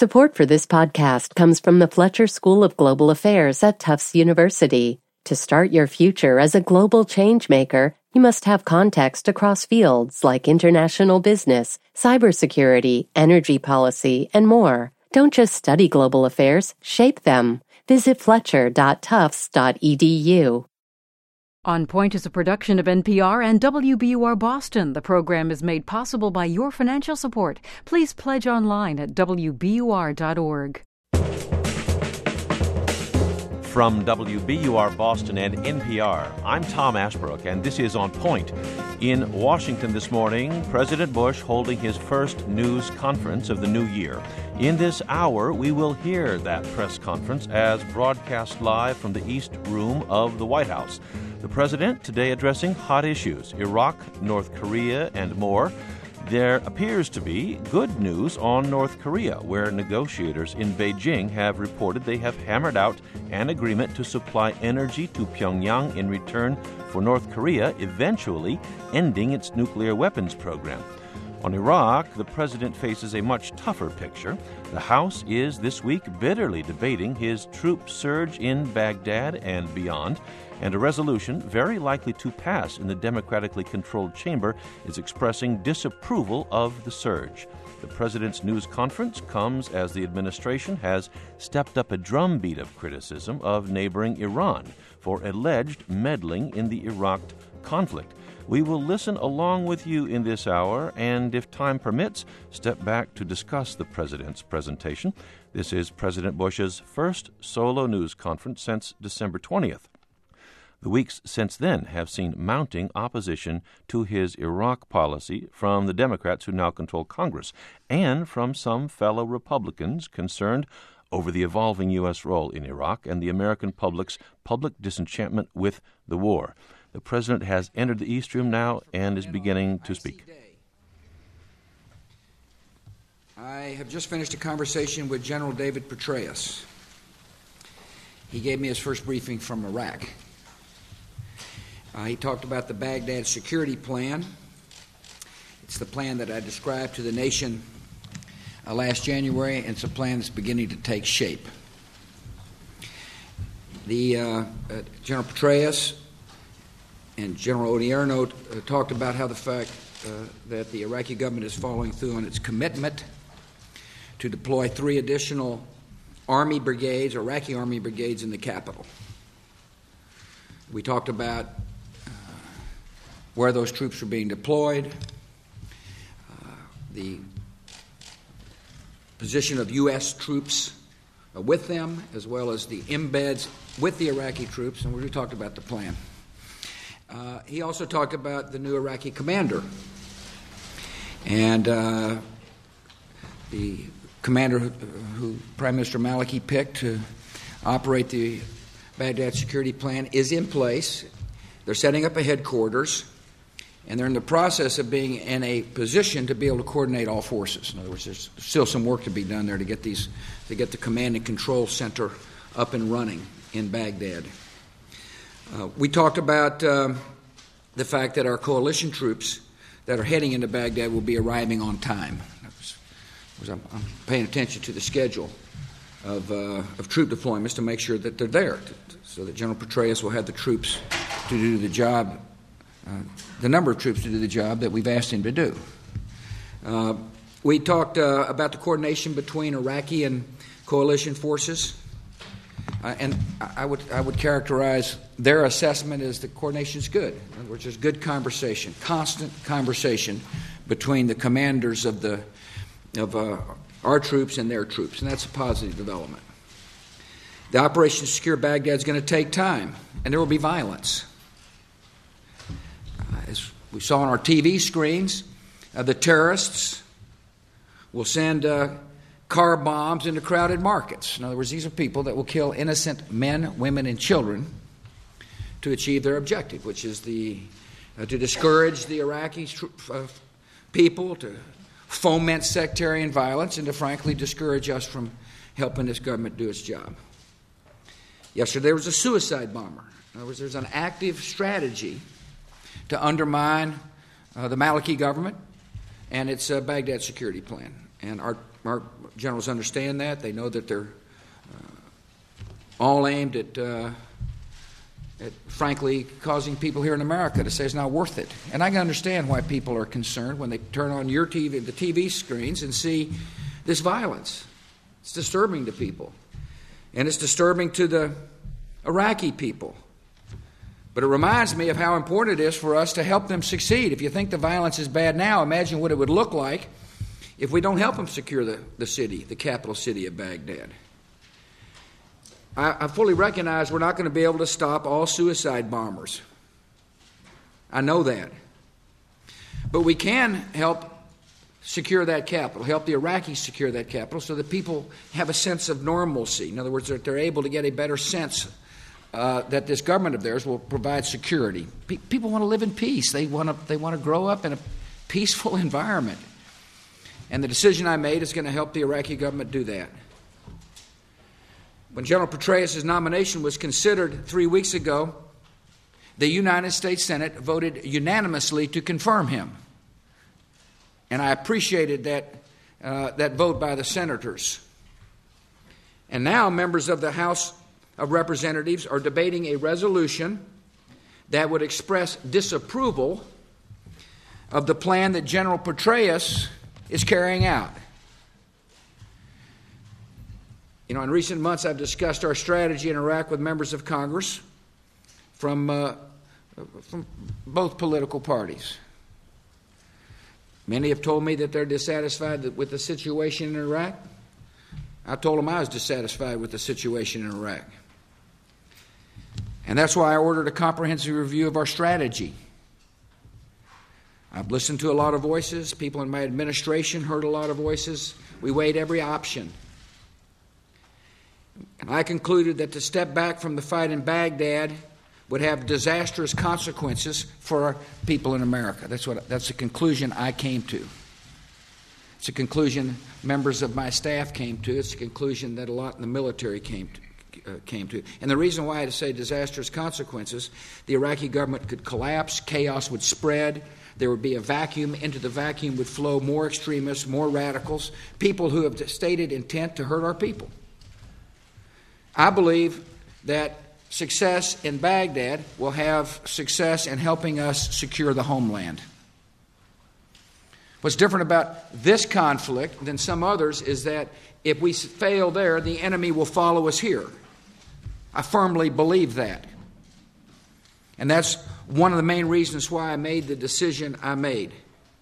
Support for this podcast comes from the Fletcher School of Global Affairs at Tufts University. To start your future as a global changemaker, you must have context across fields like international business, cybersecurity, energy policy, and more. Don't just study global affairs, shape them. Visit fletcher.tufts.edu. On Point is a production of NPR and WBUR Boston. The program is made possible by your financial support. Please pledge online at WBUR.org. From WBUR Boston and NPR, I'm Tom Ashbrook, and this is On Point. In Washington this morning, President Bush holding his first news conference of the new year. In this hour, we will hear that press conference as broadcast live from the East Room of the White House. The president today addressing hot issues, Iraq, North Korea, and more. There appears to be good news on North Korea, where negotiators in Beijing have reported they have hammered out an agreement to supply energy to Pyongyang in return for North Korea eventually ending its nuclear weapons program. On Iraq, the president faces a much tougher picture. The House is this week bitterly debating his troop surge in Baghdad and beyond, and a resolution very likely to pass in the democratically controlled chamber is expressing disapproval of the surge. The president's news conference comes as the administration has stepped up a drumbeat of criticism of neighboring Iran for alleged meddling in the Iraq conflict. We will listen along with you in this hour, and if time permits, step back to discuss the president's presentation. This is President Bush's first solo news conference since December 20th. The weeks since then have seen mounting opposition to his Iraq policy from the Democrats who now control Congress and from some fellow Republicans concerned over the evolving U.S. role in Iraq and the American public's public disenchantment with the war. The president has entered the East Room now and is beginning to speak. I have just finished a conversation with General David Petraeus. He gave me his first briefing from Iraq. He talked about the Baghdad security plan. It's the plan that I described to the nation last January, and it's a plan that's beginning to take shape. General Petraeus and General Odierno talked about how the fact that the Iraqi government is following through on its commitment to deploy 3 additional army brigades, Iraqi army brigades, in the capital. We talked about where those troops were being deployed, the position of U.S. troops with them, as well as the embeds with the Iraqi troops, and we talked about the plan. He also talked about the new Iraqi commander, and the commander who Prime Minister Maliki picked to operate the Baghdad security plan is in place. They're setting up a headquarters, and they're in the process of being in a position to be able to coordinate all forces. In other words, there's still some work to be done there to get the command and control center up and running in Baghdad. We talked about the fact that our coalition troops that are heading into Baghdad will be arriving on time. I'm paying attention to the schedule of troop deployments to make sure that they're there, so that General Petraeus will have the troops to do the job, the number of troops to do the job that we've asked him to do. We talked about the coordination between Iraqi and coalition forces, and I would characterize their assessment as the coordination is good. In other words, there's good conversation, constant conversation between the commanders of our troops and their troops, and that's a positive development. The operation to secure Baghdad is going to take time, and there will be violence. As we saw on our TV screens, the terrorists will send car bombs into crowded markets. In other words, these are people that will kill innocent men, women, and children to achieve their objective, which is to discourage the Iraqi people, to foment sectarian violence, and to frankly discourage us from helping this government do its job. Yesterday there was a suicide bomber. In other words, there's an active strategy to undermine the Maliki government and its Baghdad security plan. And our our generals understand that. They know that they're all aimed at frankly causing people here in America to say it's not worth it. And I can understand why people are concerned when they turn on the TV screens and see this violence. It's disturbing to people. And it's disturbing to the Iraqi people. But it reminds me of how important it is for us to help them succeed. If you think the violence is bad now, imagine what it would look like if we don't help them secure the city, the capital city of Baghdad. I fully recognize we're not going to be able to stop all suicide bombers. I know that. But we can help secure that capital, help the Iraqis secure that capital so that people have a sense of normalcy. In other words, that they're able to get a better sense that this government of theirs will provide security. People want to live in peace. They want to grow up in a peaceful environment. And the decision I made is going to help the Iraqi government do that. When General Petraeus' nomination was considered 3 weeks ago, the United States Senate voted unanimously to confirm him. And I appreciated that vote by the senators. And now members of the House of Representatives are debating a resolution that would express disapproval of the plan that General Petraeus is carrying out. You know, in recent months, I've discussed our strategy in Iraq with members of Congress from both political parties. Many have told me that they're dissatisfied with the situation in Iraq. I told them I was dissatisfied with the situation in Iraq. And that's why I ordered a comprehensive review of our strategy. I've listened to a lot of voices. People in my administration heard a lot of voices. We weighed every option. And I concluded that to step back from the fight in Baghdad would have disastrous consequences for our people in America. That's the conclusion I came to. It's a conclusion members of my staff came to. It's a conclusion that a lot in the military came to. And the reason why I say disastrous consequences, the Iraqi government could collapse, chaos would spread, there would be a vacuum. Into the vacuum would flow more extremists, more radicals, people who have stated intent to hurt our people. I believe that success in Baghdad will have success in helping us secure the homeland. What's different about this conflict than some others is that if we fail there, the enemy will follow us here. I firmly believe that. And that's one of the main reasons why I made the decision I made.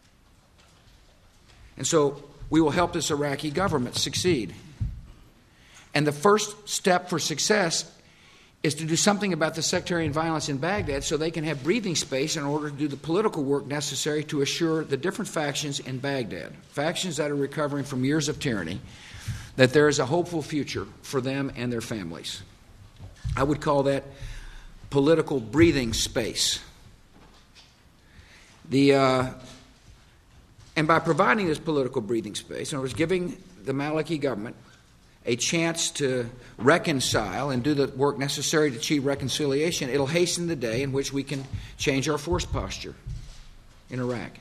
And so we will help this Iraqi government succeed. And the first step for success is to do something about the sectarian violence in Baghdad so they can have breathing space in order to do the political work necessary to assure the different factions in Baghdad, factions that are recovering from years of tyranny, that there is a hopeful future for them and their families. I would call that political breathing space. And by providing this political breathing space, in other words, giving the Maliki government a chance to reconcile and do the work necessary to achieve reconciliation, it'll hasten the day in which we can change our force posture in Iraq.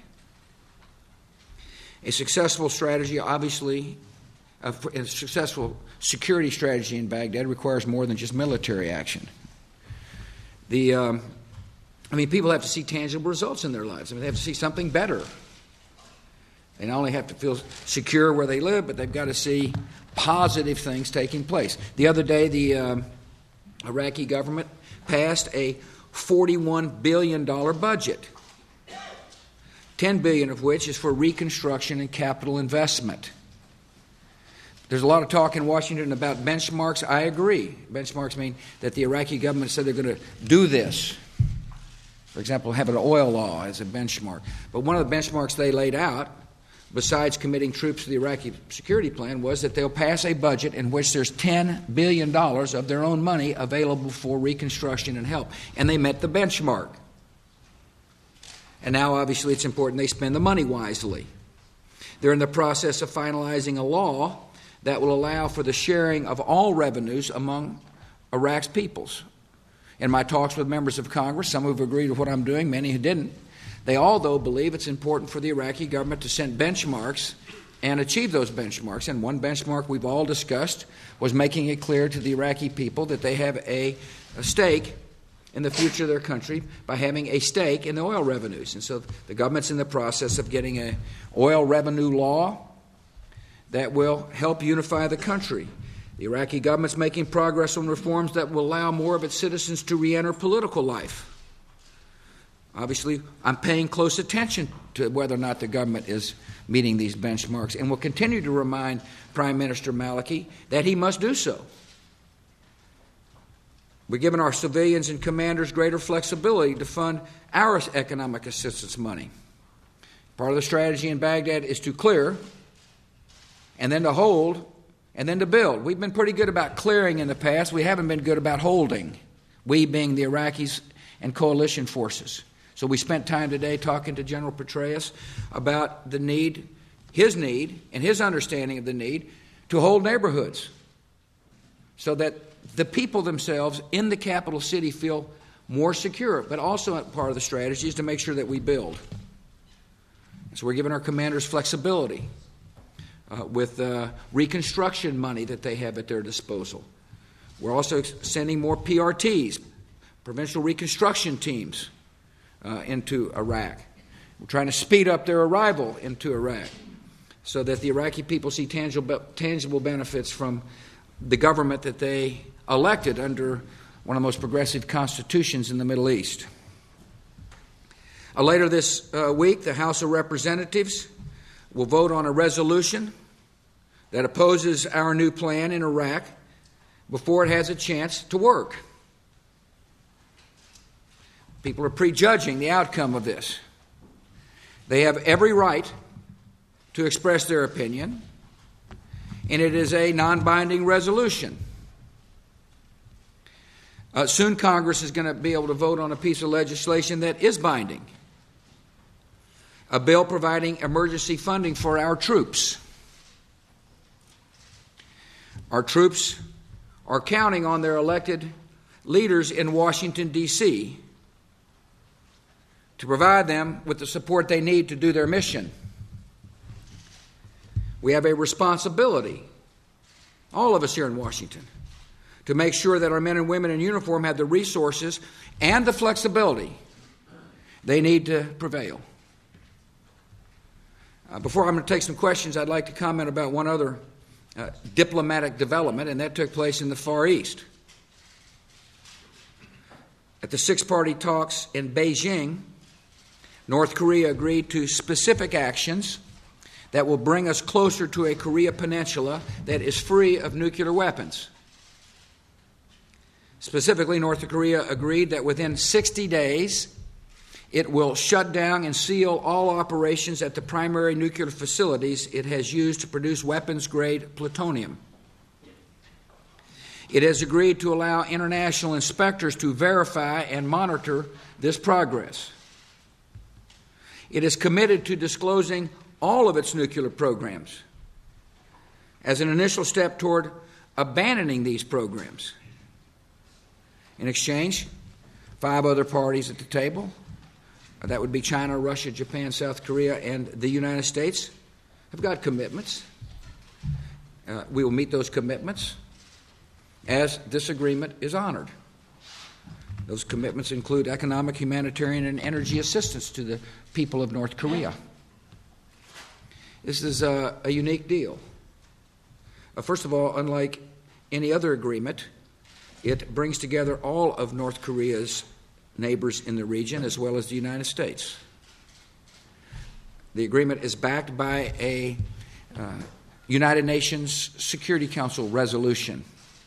A successful strategy, obviously, a successful security strategy in Baghdad requires more than just military action. People have to see tangible results in their lives. They have to see something better. They not only have to feel secure where they live, but they've got to see positive things taking place. The other day, the Iraqi government passed a $41 billion budget, $10 billion of which is for reconstruction and capital investment. There's a lot of talk in Washington about benchmarks. I agree. Benchmarks mean that the Iraqi government said they're going to do this. For example, have an oil law as a benchmark. But one of the benchmarks they laid out, besides committing troops to the Iraqi security plan, was that they'll pass a budget in which there's $10 billion of their own money available for reconstruction and help. And they met the benchmark. And now, obviously, it's important they spend the money wisely. They're in the process of finalizing a law that will allow for the sharing of all revenues among Iraq's peoples. In my talks with members of Congress, some who have agreed with what I'm doing, many who didn't, they all, though, believe it's important for the Iraqi government to set benchmarks and achieve those benchmarks. And one benchmark we've all discussed was making it clear to the Iraqi people that they have a stake in the future of their country by having a stake in the oil revenues. And so the government's in the process of getting an oil revenue law that will help unify the country. The Iraqi government's making progress on reforms that will allow more of its citizens to re-enter political life. Obviously, I'm paying close attention to whether or not the government is meeting these benchmarks, and will continue to remind Prime Minister Maliki that he must do so. We're giving our civilians and commanders greater flexibility to fund our economic assistance money. Part of the strategy in Baghdad is to clear, and then to hold, and then to build. We've been pretty good about clearing in the past. We haven't been good about holding, we being the Iraqis and coalition forces. So we spent time today talking to General Petraeus about the need, and his understanding of the need to hold neighborhoods so that the people themselves in the capital city feel more secure. But also part of the strategy is to make sure that we build. So we're giving our commanders flexibility with reconstruction money that they have at their disposal. We're also sending more PRTs, provincial reconstruction teams, into Iraq. We're trying to speed up their arrival into Iraq so that the Iraqi people see tangible benefits from the government that they elected under one of the most progressive constitutions in the Middle East. Later this week, the House of Representatives will vote on a resolution that opposes our new plan in Iraq before it has a chance to work. People are prejudging the outcome of this. They have every right to express their opinion, and it is a non-binding resolution. Soon Congress is going to be able to vote on a piece of legislation that is binding, a bill providing emergency funding for our troops. Our troops are counting on their elected leaders in Washington, D.C., to provide them with the support they need to do their mission. We have a responsibility, all of us here in Washington, to make sure that our men and women in uniform have the resources and the flexibility they need to prevail. Before I'm going to take some questions, I'd like to comment about one other diplomatic development, and that took place in the Far East. At the six-party talks in Beijing, North Korea agreed to specific actions that will bring us closer to a Korea peninsula that is free of nuclear weapons. Specifically, North Korea agreed that within 60 days, it will shut down and seal all operations at the primary nuclear facilities it has used to produce weapons-grade plutonium. It has agreed to allow international inspectors to verify and monitor this progress. It is committed to disclosing all of its nuclear programs as an initial step toward abandoning these programs. In exchange, 5 other parties at the table, that would be China, Russia, Japan, South Korea, and the United States, have got commitments. We will meet those commitments as this agreement is honored. Those commitments include economic, humanitarian, and energy assistance to the people of North Korea. This is a unique deal. First of all, unlike any other agreement, it brings together all of North Korea's neighbors in the region as well as the United States. The agreement is backed by a United Nations Security Council resolution.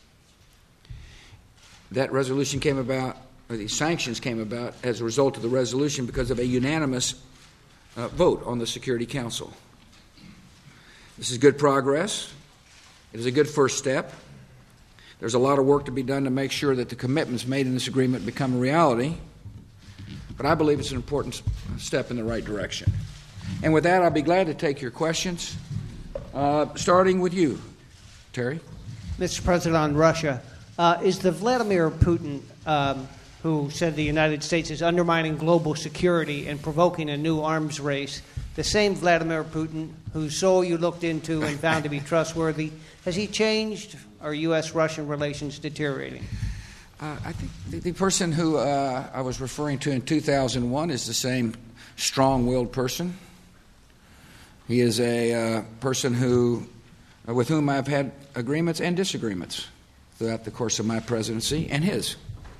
That resolution came about, or these sanctions came about as a result of the resolution because of a unanimous vote on the Security Council. This is good progress. It is a good first step. There's a lot of work to be done to make sure that the commitments made in this agreement become a reality, but I believe it's an important step in the right direction. And with that, I'll be glad to take your questions, starting with you, Terry. Mr. President, on Russia, is the Vladimir Putin, who said the United States is undermining global security and provoking a new arms race, the same Vladimir Putin whose soul you looked into and found to be trustworthy, has he changed? Are U.S.-Russian relations deteriorating? I think the person who I was referring to in 2001 is the same strong-willed person. He is a person with whom I've had agreements and disagreements throughout the course of my presidency and his.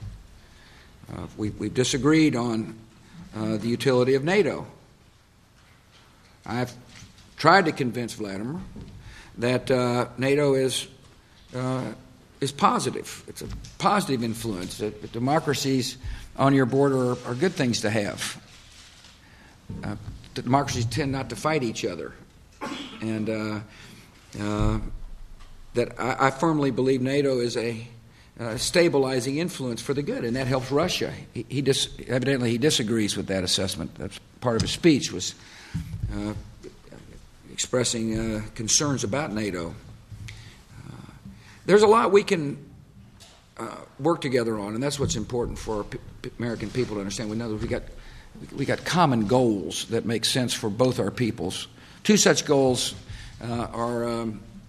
We've disagreed on the utility of NATO. I've tried to convince Vladimir that NATO is positive. It's a positive influence. That democracies on your border are good things to have. Democracies tend not to fight each other. And that I firmly believe NATO is a stabilizing influence for the good, and that helps Russia. Evidently he disagrees with that assessment. That's part of his speech, was expressing concerns about NATO. There's a lot we can work together on, and that's what's important for American people to understand. We know that we got common goals that make sense for both our peoples. Two such goals are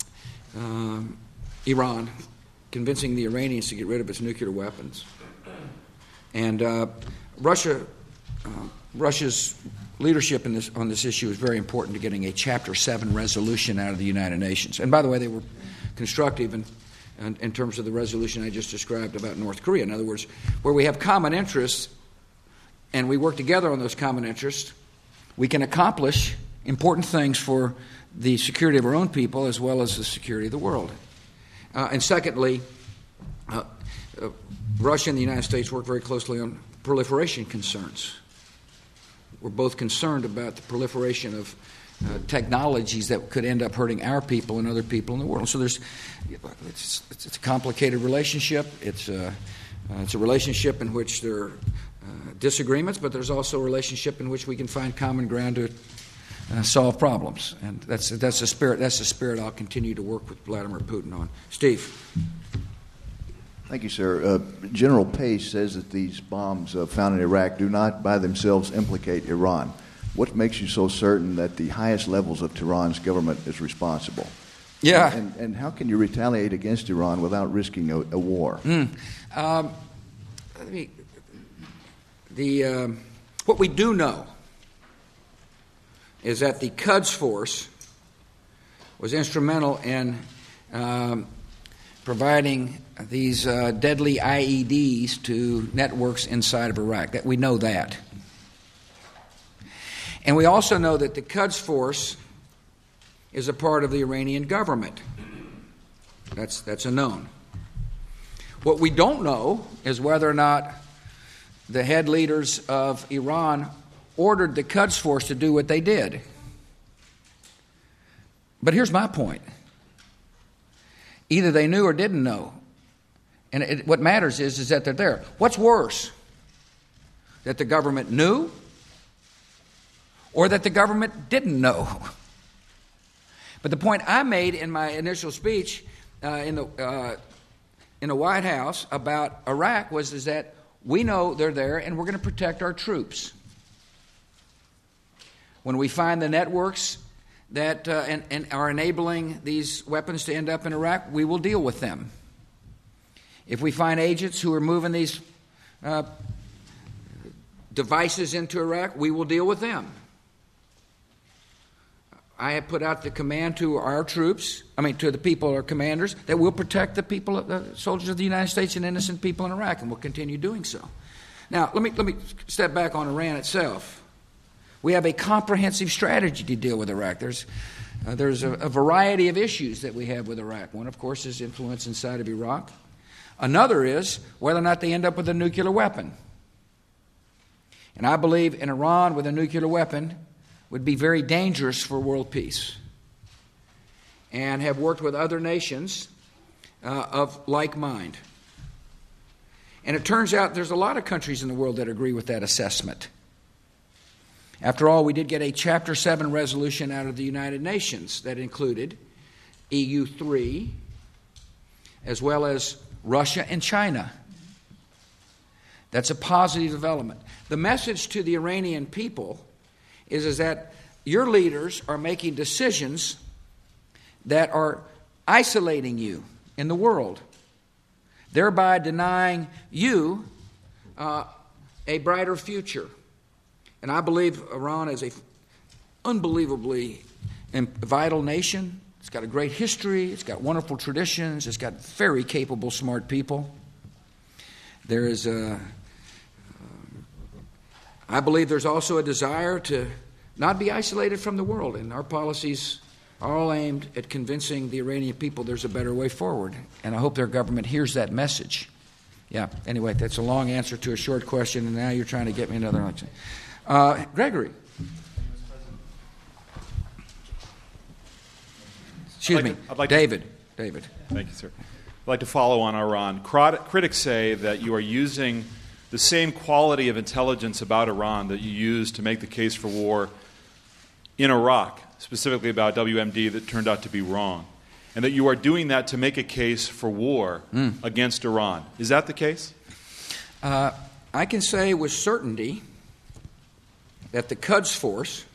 Iran, convincing the Iranians to get rid of its nuclear weapons, and Russia's leadership on this issue is very important to getting a Chapter 7 resolution out of the United Nations. And by the way, they were constructive in terms of the resolution I just described about North Korea. In other words, where we have common interests and we work together on those common interests, we can accomplish important things for the security of our own people as well as the security of the world. And secondly, Russia and the United States work very closely on proliferation concerns. We're both concerned about the proliferation of technologies that could end up hurting our people and other people in the world. So it's a complicated relationship. It's a relationship in which there are disagreements, but there's also a relationship in which we can find common ground to solve problems. And that's the spirit. That's the spirit I'll continue to work with Vladimir Putin on. Steve. Thank you, sir. General Pace says that these bombs found in Iraq do not by themselves implicate Iran. What makes you so certain that the highest levels of Tehran's government is responsible? Yeah. And how can you retaliate against Iran without risking a war? What we do know is that the Quds Force was instrumental in providing these deadly IEDs to networks inside of Iraq. That we know that. And we also know that the Quds Force is a part of the Iranian government. That's a known. What we don't know is whether or not the head leaders of Iran ordered the Quds Force to do what they did. But here's my point. Either they knew or didn't know. And what matters is that they're there. What's worse? That the government knew or that the government didn't know? But the point I made in my initial speech in the White House about Iraq was that we know they're there and we're going to protect our troops. When we find the networks that and are enabling these weapons to end up in Iraq, we will deal with them. If we find agents who are moving these devices into Iraq, we will deal with them. I have put out the command to our troops, to the people, our commanders, that we'll protect the people, the soldiers of the United States and innocent people in Iraq, and we'll continue doing so. Now, let me step back on Iran itself. We have a comprehensive strategy to deal with Iraq. There's a variety of issues that we have with Iraq. One, of course, is influence inside of Iraq. Another is whether or not they end up with a nuclear weapon. And I believe in Iran with a nuclear weapon would be very dangerous for world peace, and have worked with other nations of like mind. And it turns out there's a lot of countries in the world that agree with that assessment. After all, we did get a Chapter 7 resolution out of the United Nations that included EU3, as well as Russia and China. That's a positive development. The message to the Iranian people is that your leaders are making decisions that are isolating you in the world, thereby denying you a brighter future. And I believe Iran is an unbelievably vital nation. It's got a great history. It's got wonderful traditions. It's got very capable, smart people. There is I believe there's also a desire to not be isolated from the world, and our policies are all aimed at convincing the Iranian people there's a better way forward. And I hope their government hears that message. Yeah, anyway, that's a long answer to a short question, and now you're trying to get me another election. Gregory. David. Thank you, sir. I'd like to follow on Iran. Critics say that you are using the same quality of intelligence about Iran that you used to make the case for war in Iraq, specifically about WMD, that turned out to be wrong, and that you are doing that to make a case for war against Iran. Is that the case? I can say with certainty that the Quds Force,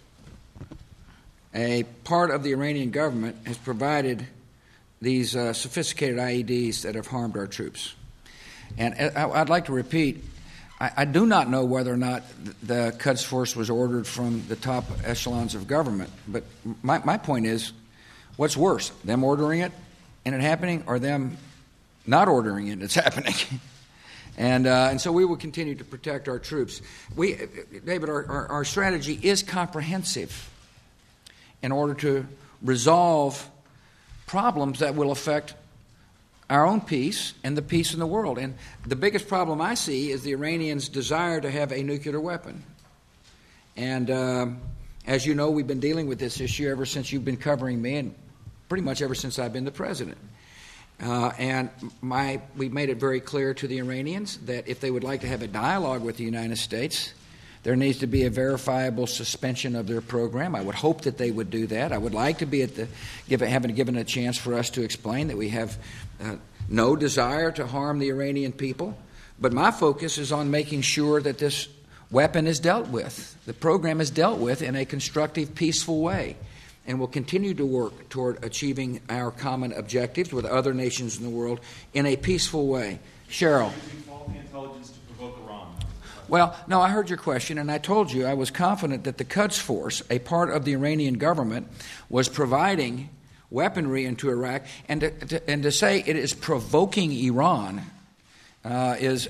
a part of the Iranian government, has provided these sophisticated IEDs that have harmed our troops. And I'd like to repeat, I do not know whether or not the Quds Force was ordered from the top echelons of government, but my point is, what's worse, them ordering it and it happening, or them not ordering it and it's happening? And so we will continue to protect our troops. David, our strategy is comprehensive in order to resolve problems that will affect our own peace and the peace in the world. And the biggest problem I see is the Iranians' desire to have a nuclear weapon. And as you know, we've been dealing with this issue ever since you've been covering me, and pretty much ever since I've been the president. And we made it very clear to the Iranians that if they would like to have a dialogue with the United States, there needs to be a verifiable suspension of their program. I would hope that they would do that. I would like to be having given a chance for us to explain that we have no desire to harm the Iranian people. But my focus is on making sure that this weapon is dealt with. The program is dealt with in a constructive, peaceful way. And we'll continue to work toward achieving our common objectives with other nations in the world in a peaceful way. Cheryl. Using faulty intelligence to provoke Iran. Well, no, I heard your question, and I told you I was confident that the Quds Force, a part of the Iranian government, was providing weaponry into Iraq, and to say it is provoking Iran is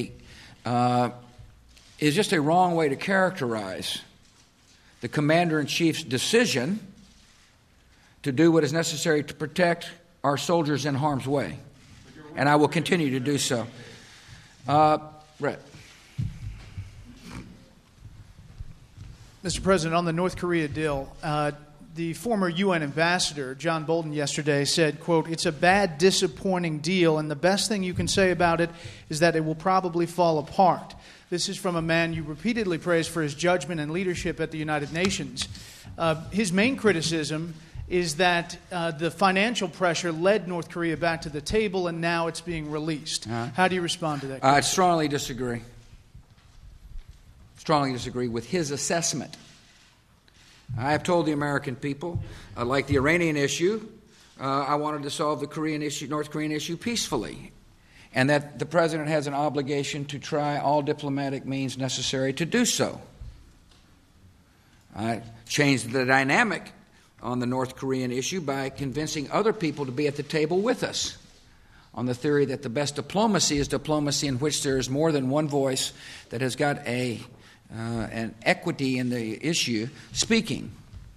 just a wrong way to characterize the commander-in-chief's decision to do what is necessary to protect our soldiers in harm's way. And I will continue to do so. Brett. Mr. President, on the North Korea deal, the former UN ambassador, John Bolton, yesterday said, quote, "It's a bad, disappointing deal, and the best thing you can say about it is that it will probably fall apart." This is from a man you repeatedly praised for his judgment and leadership at the United Nations. His main criticism is that the financial pressure led North Korea back to the table, and now it's being released. How do you respond to that? I strongly disagree. Strongly disagree with his assessment. I have told the American people, like the Iranian issue, I wanted to solve the North Korean issue peacefully, and that the President has an obligation to try all diplomatic means necessary to do so. I changed the dynamic on the North Korean issue by convincing other people to be at the table with us, on the theory that the best diplomacy is diplomacy in which there is more than one voice that has got an equity in the issue speaking.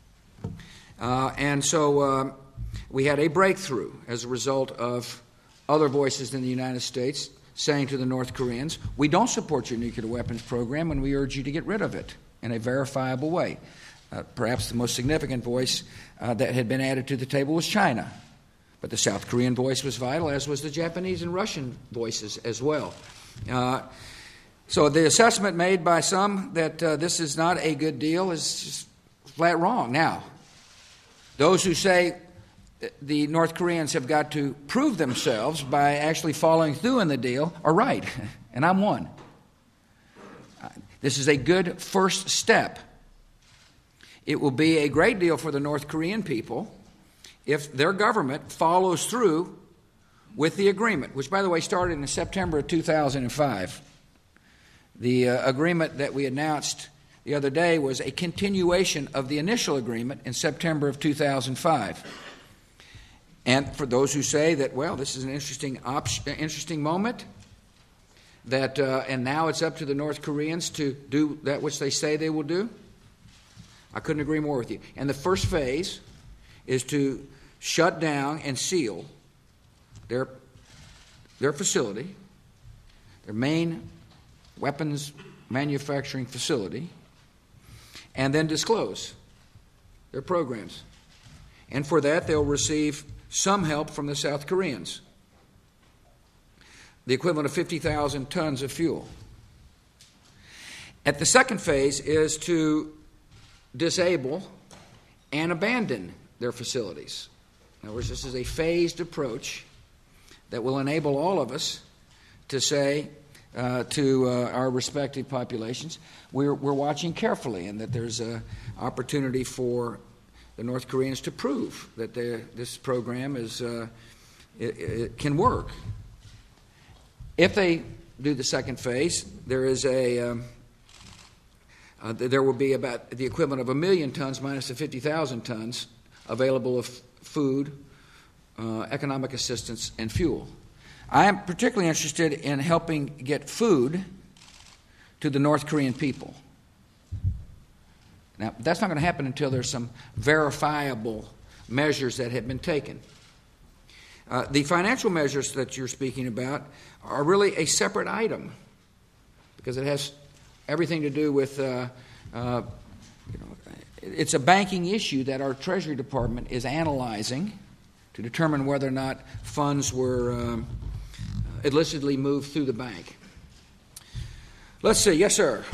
And so we had a breakthrough as a result of other voices in the United States saying to the North Koreans, we don't support your nuclear weapons program and we urge you to get rid of it in a verifiable way. Perhaps the most significant voice that had been added to the table was China. But the South Korean voice was vital, as was the Japanese and Russian voices as well. So the assessment made by some that this is not a good deal is just flat wrong. Now, those who say the North Koreans have got to prove themselves by actually following through in the deal are right, and I'm one. This is a good first step It will be a great deal for the North Korean people if their government follows through with the agreement, which, by the way, started in September of 2005. The agreement that we announced the other day was a continuation of the initial agreement in September of 2005. And for those who say that, well, this is an interesting moment, that and now it's up to the North Koreans to do that which they say they will do, I couldn't agree more with you. And the first phase is to shut down and seal their facility, their main weapons manufacturing facility, and then disclose their programs. And for that, they'll receive some help from the South Koreans, the equivalent of 50,000 tons of fuel. At the second phase is to disable and abandon their facilities. In other words, this is a phased approach that will enable all of us to say to our respective populations, we're watching carefully, and that there's an opportunity for the North Koreans to prove that this program it can work. If they do the second phase, there will be about the equivalent of 1 million tons minus the 50,000 tons available of food, economic assistance, and fuel. I am particularly interested in helping get food to the North Korean people. Now, that's not going to happen until there's some verifiable measures that have been taken. The financial measures that you're speaking about are really a separate item because it has everything to do with, it's a banking issue that our Treasury Department is analyzing to determine whether or not funds were illicitly moved through the bank. Let's see. Yes, sir.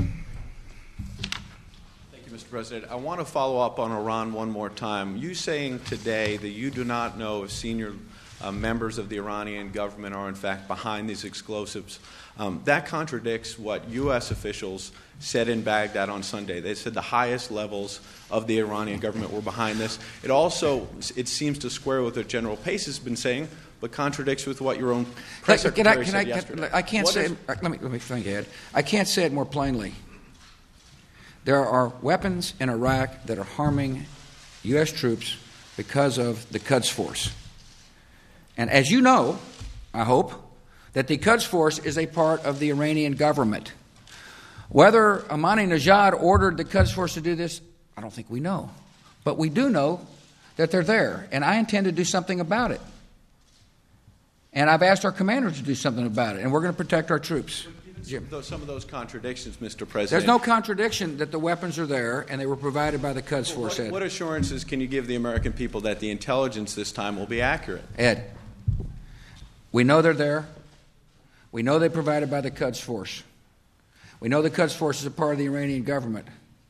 Thank you, Mr. President. I want to follow up on Iran one more time. You saying today that you do not know if senior members of the Iranian government are in fact behind these explosives. That contradicts what U.S. officials said in Baghdad on Sunday. They said the highest levels of the Iranian government were behind this. It seems to square with what General Pace has been saying, but contradicts with what your own press secretary said yesterday. I can't say it. Let me think ahead. I can't say it more plainly. There are weapons in Iraq that are harming U.S. troops because of the Quds Force. And as you know, I hope, that the Quds Force is a part of the Iranian government. Whether Ahmadinejad ordered the Quds Force to do this, I don't think we know. But we do know that they're there, and I intend to do something about it. And I've asked our commander to do something about it, and we're going to protect our troops. Some of those contradictions, Mr. President. There's no contradiction that the weapons are there and they were provided by the Quds Force, Ed. What assurances can you give the American people that the intelligence this time will be accurate? Ed, we know they're there. We know they're provided by the Quds Force. We know the Quds Force is a part of the Iranian government.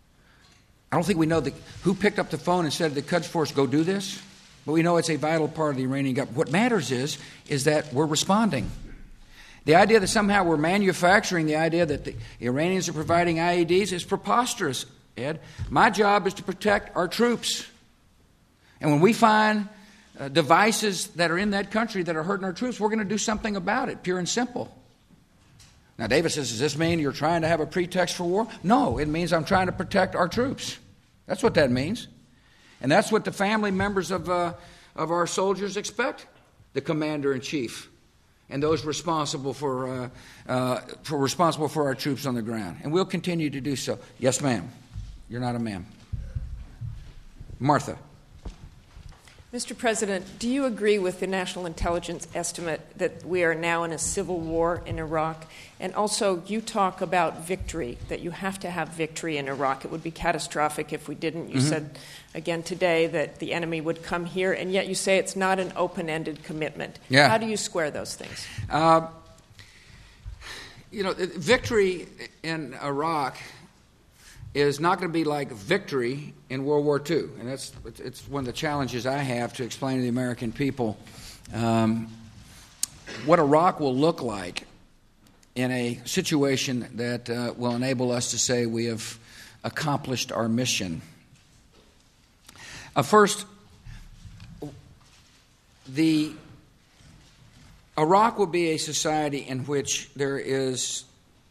I don't think we know who picked up the phone and said to the Quds Force, go do this. But we know it's a vital part of the Iranian government. What matters is that we're responding. The idea that somehow we're manufacturing the idea that the Iranians are providing IEDs is preposterous, Ed. My job is to protect our troops. And when we find devices that are in that country that are hurting our troops, we're going to do something about it, pure and simple. Now, David says, does this mean you're trying to have a pretext for war? No, it means I'm trying to protect our troops. That's what that means. And that's what the family members of our soldiers expect, the commander-in-chief and those responsible for our troops on the ground. And we'll continue to do so. Yes, ma'am. You're not a ma'am. Martha. Mr. President, do you agree with the National Intelligence estimate that we are now in a civil war in Iraq? And also, you talk about victory, that you have to have victory in Iraq. It would be catastrophic if we didn't. You said again today that the enemy would come here, and yet you say it's not an open-ended commitment. Yeah. How do you square those things? Victory in Iraq is not going to be like victory in World War II. And it's one of the challenges I have to explain to the American people what Iraq will look like in a situation that will enable us to say we have accomplished our mission. First, Iraq will be a society in which there is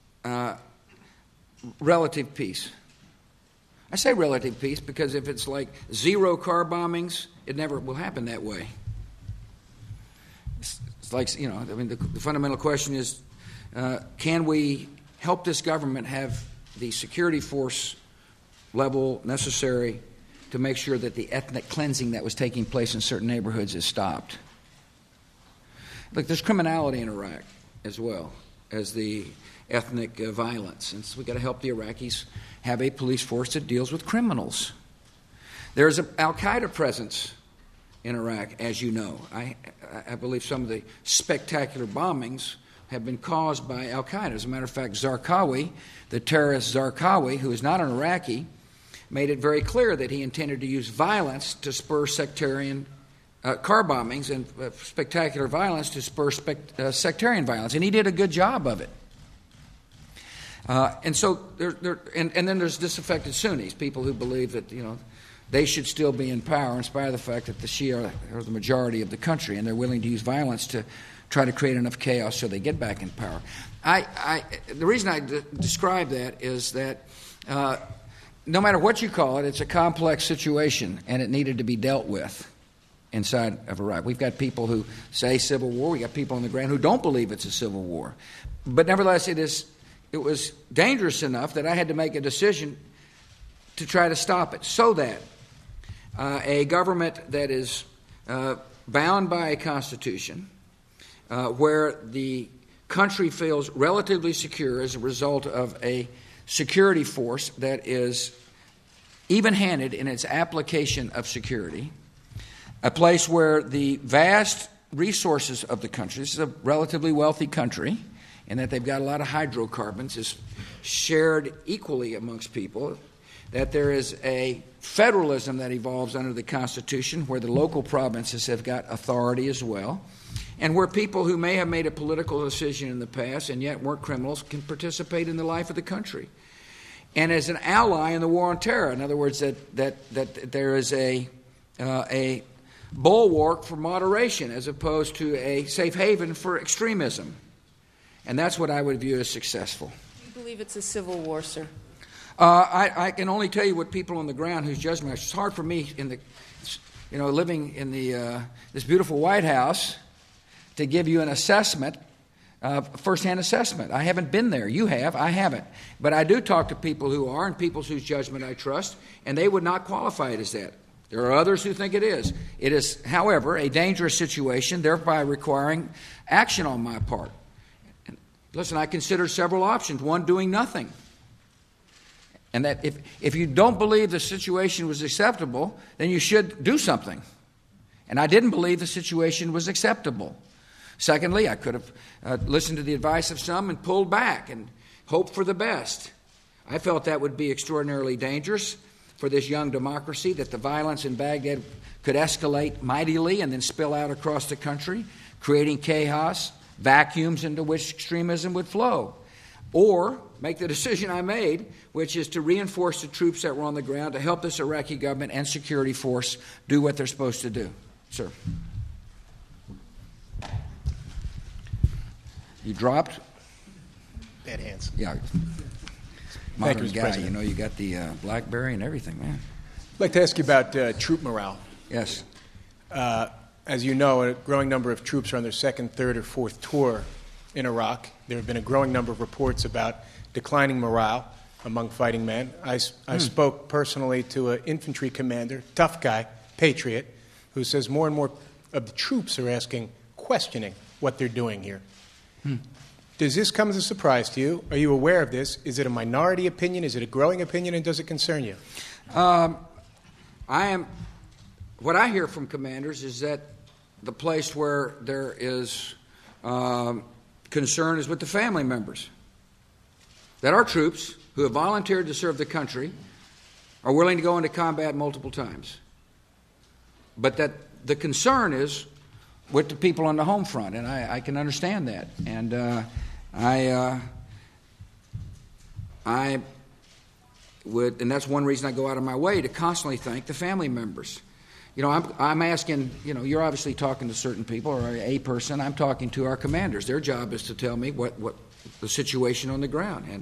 relative peace. I say relative peace because if it's like 0 car bombings, it never will happen that way. It's like, the fundamental question is, can we help this government have the security force level necessary to make sure that the ethnic cleansing that was taking place in certain neighborhoods is stopped? Look, there's criminality in Iraq as well as the ethnic violence, and so we've got to help the Iraqis have a police force that deals with criminals. There's an al-Qaeda presence in Iraq, as you know. I believe some of the spectacular bombings have been caused by al-Qaeda. As a matter of fact, Zarqawi, the terrorist Zarqawi, who is not an Iraqi, made it very clear that he intended to use violence to spur sectarian car bombings and spectacular violence to spur sectarian violence, and he did a good job of it. And so, and then there's disaffected Sunnis, people who believe that they should still be in power in spite of the fact that the Shia are the majority of the country, and they're willing to use violence to try to create enough chaos so they get back in power. The reason I describe that is that no matter what you call it, it's a complex situation, and it needed to be dealt with inside of Iraq. We've got people who say civil war. We've got people on the ground who don't believe it's a civil war. But nevertheless, it was dangerous enough that I had to make a decision to try to stop it so that a government that is bound by a constitution, where the country feels relatively secure as a result of a security force that is even-handed in its application of security, a place where the vast resources of the country, this is a relatively wealthy country, and that they've got a lot of hydrocarbons, is shared equally amongst people, that there is a federalism that evolves under the Constitution where the local provinces have got authority as well, and where people who may have made a political decision in the past and yet weren't criminals can participate in the life of the country. And as an ally in the war on terror, in other words, that there is a bulwark for moderation as opposed to a safe haven for extremism. And that's what I would view as successful. Do you believe it's a civil war, sir? I can only tell you what people on the ground whose judgment. It's hard for me living in this beautiful White House to give you an assessment, first-hand assessment. I haven't been there. You have. I haven't. But I do talk to people who are and people whose judgment I trust, and they would not qualify it as that. There are others who think it is. It is, however, a dangerous situation, thereby requiring action on my part. Listen, I consider several options. One, doing nothing. And that if you don't believe the situation was acceptable, then you should do something. And I didn't believe the situation was acceptable. Secondly, I could have listened to the advice of some and pulled back and hoped for the best. I felt that would be extraordinarily dangerous for this young democracy, that the violence in Baghdad could escalate mightily and then spill out across the country, creating chaos, vacuums into which extremism would flow. Or make the decision I made, which is to reinforce the troops that were on the ground to help this Iraqi government and security force do what they're supposed to do. Sir. You dropped? Bad hands. Yeah. Modern guy, you got the BlackBerry and everything, man. I'd like to ask you about troop morale. Yes. As you know, a growing number of troops are on their second, third, or fourth tour in Iraq. There have been a growing number of reports about declining morale among fighting men. I spoke personally to an infantry commander, tough guy, patriot, who says more and more of the troops are questioning what they're doing here. Does this come as a surprise to you? Are you aware of this? Is it a minority opinion? Is it a growing opinion? And does it concern you? What I hear from commanders is that the place where there is concern is with the family members. That our troops, who have volunteered to serve the country, are willing to go into combat multiple times. But that the concern is with the people on the home front, and I can understand that. And I would, and that's one reason I go out of my way to constantly thank the family members. I'm asking, you're obviously talking to certain people or a person. I'm talking to our commanders. Their job is to tell me what the situation on the ground. And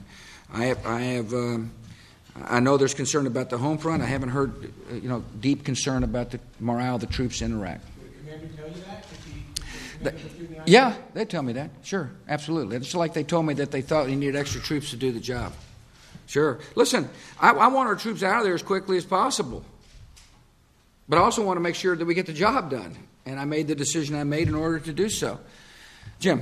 I know there's concern about the home front. I haven't heard, deep concern about the morale of the troops in Iraq. Did the commander tell you that? Yeah, they tell me that. Sure, absolutely. It's like they told me that they thought he needed extra troops to do the job. Sure. Listen, I want our troops out of there as quickly as possible. But I also want to make sure that we get the job done. And I made the decision I made in order to do so. Jim.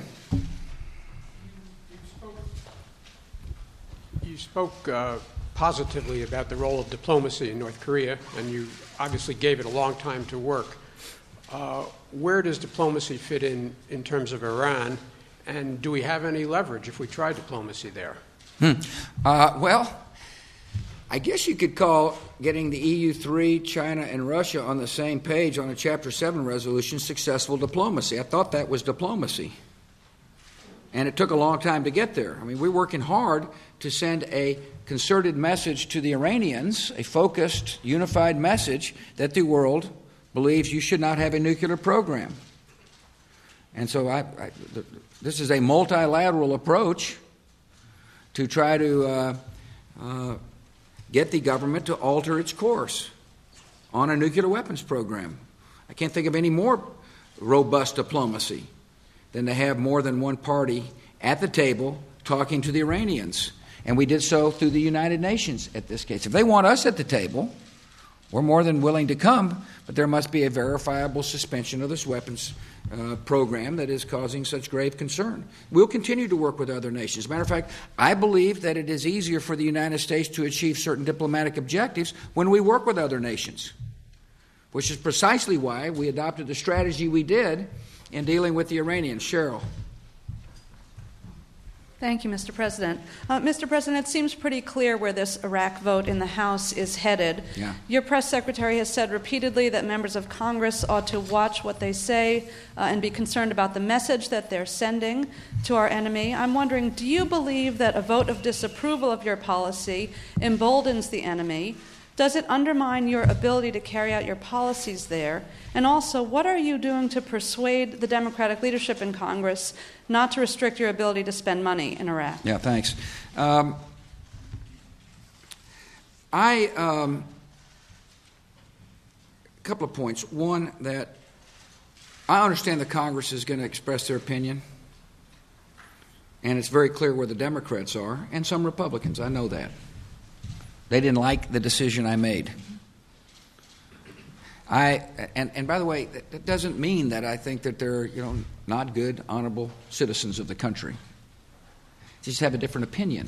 You spoke positively about the role of diplomacy in North Korea, and you obviously gave it a long time to work. Where does diplomacy fit in terms of Iran, and do we have any leverage if we try diplomacy there? Well, I guess you could call getting the EU3, China, and Russia on the same page on a Chapter 7 resolution successful diplomacy. I thought that was diplomacy. And it took a long time to get there. I mean, we're working hard to send a concerted message to the Iranians, a focused, unified message that the world believes you should not have a nuclear program. And so this is a multilateral approach to try to get the government to alter its course on a nuclear weapons program. I can't think of any more robust diplomacy than to have more than one party at the table talking to the Iranians. And we did so through the United Nations at this case. If they want us at the table, we're more than willing to come, but there must be a verifiable suspension of this weapons program that is causing such grave concern. We'll continue to work with other nations. As a matter of fact, I believe that it is easier for the United States to achieve certain diplomatic objectives when we work with other nations, which is precisely why we adopted the strategy we did in dealing with the Iranians. Cheryl. Thank you, Mr. President. Mr. President, it seems pretty clear where this Iraq vote in the House is headed. Yeah. Your press secretary has said repeatedly that members of Congress ought to watch what they say and be concerned about the message that they're sending to our enemy. I'm wondering, do you believe that a vote of disapproval of your policy emboldens the enemy? Does it undermine your ability to carry out your policies there? And also, what are you doing to persuade the Democratic leadership in Congress not to restrict your ability to spend money in Iraq? Yeah, thanks. A couple of points. One, that I understand that Congress is going to express their opinion, and it's very clear where the Democrats are, and some Republicans. I know that. They didn't like the decision I made. And by the way, that doesn't mean that I think that they're not good, honorable citizens of the country. They just have a different opinion.